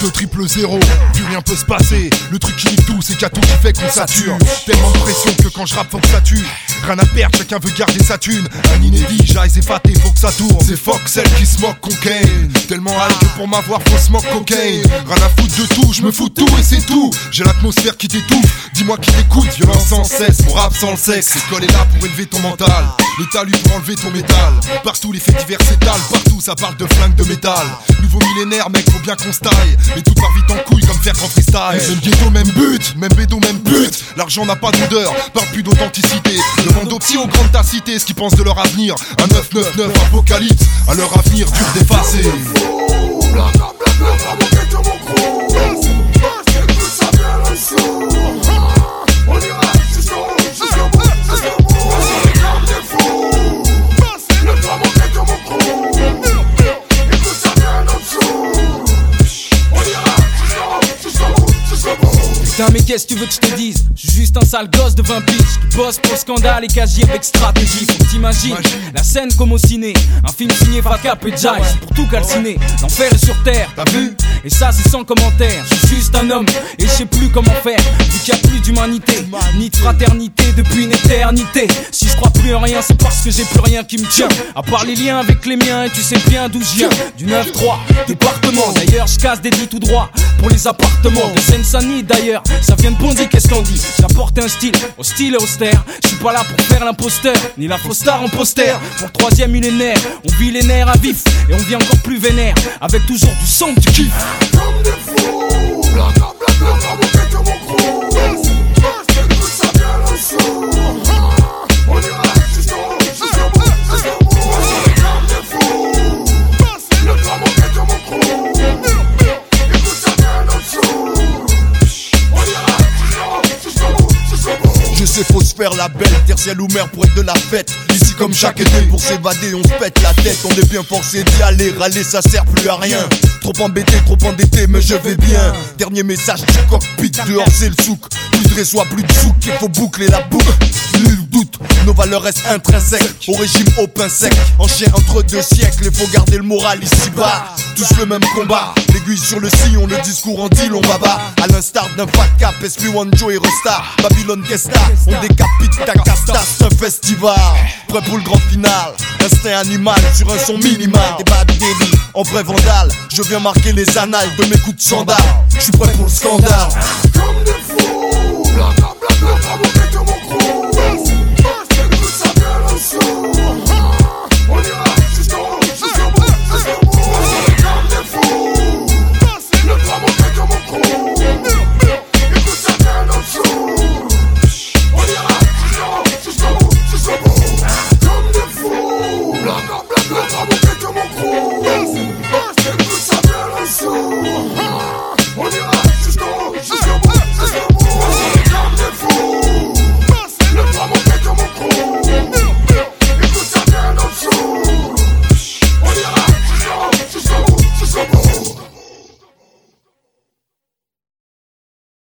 2-0, plus rien peut se passer. Le truc qui nique tout, c'est qu'il y a tout qui fait qu'on sature. Tellement de pression que quand je rappe faut que ça tue. Rien à perdre, chacun veut garder sa thune. Un inédit, j'aille épaté, faut que ça tourne. C'est fuck celle qui se moque cocaine. Tellement high que pour m'avoir faut smoke cocaine. Rien à foutre de tout, je me fous de tout et c'est tout. J'ai l'atmosphère qui t'étouffe, dis-moi qui t'écoute. Violence sans cesse, mon rap sans le sexe. L'école est là pour élever ton mental, l'État lui pour enlever ton métal. Partout les faits divers s'étalent, partout ça parle de flingue de métal. Nouveau millénaire mec, faut bien qu'on se taille. Mais tout part vite en couille comme faire en freestyle. Même ghetto, même but, même bédo, même but. L'argent n'a pas d'odeur, parle plus d'authenticité. Demande aux petits, aux grandes ta cité ce qu'ils pensent de leur avenir. Un 999 apocalypse, à leur avenir dur d'effacer. Putain mais qu'est-ce que tu veux que je te dise? Je suis juste un sale gosse de 20 piges qui bosse pour le scandale et qui agit avec stratégie. Faut que t'imagines la scène comme au ciné, un film signé Facap et Jive, c'est pour tout calciner. L'enfer est sur terre, t'as vu? Et ça c'est sans commentaire. Je suis juste un homme et je sais plus comment faire. Vu qu'il y a plus d'humanité, ni de fraternité depuis une éternité. Si je crois plus en rien c'est parce que j'ai plus rien qui me tient, à part les liens avec les miens. Et tu sais bien d'où je viens, du 9-3 département. D'ailleurs je casse des dits tout droit pour les appartements de Seine-Saint-Denis. D'ailleurs ça vient de Bondy, qu'est-ce qu'on dit? J'apporte un style hostile et austère. Je suis pas là pour faire l'imposteur, ni la fausse star en poster. Pour le 3e millénaire, on vit les nerfs à vif. Et on vit encore plus vénère, avec toujours du son que tu kiffes. Comme des fous, blabla blabla, mon tête mon crew. Écoute ça bien le son. On ira jusqu'au bout, jusqu'au bout, jusqu'au bout. Comme des fous, le drame mon tête mon crew. Écoute ça bien le son. On ira jusqu'au bout, jusqu'au bout. Je sais faut se faire la belle, terre ciel ou mer pour être de la fête. Ici comme chaque été pour s'évader on se pète la tête. On est bien forcé d'y aller, râler ça sert plus à rien. Trop embêté, trop endetté mais je vais bien. Dernier message du cockpit, dehors c'est le souk. Plus de réseau, plus de souk, il faut boucler la boucle. Nul doute, nos valeurs restent intrinsèques. Au régime au pain sec, en chien entre deux siècles. Il faut garder le moral ici bas, tous le même combat. L'aiguille sur le sillon, le discours en deal on baba. À l'instar d'un fat cap, SP1 Joe et Resta. Babylone Kesta, on décapite ta casta. C'est un festival, prêt pour le grand final. Instinct animal sur un son minimal. Des bad baby, en vrai vandale. Je viens marquer les annales de mes coups de sandales. Je suis prêt pour le scandale.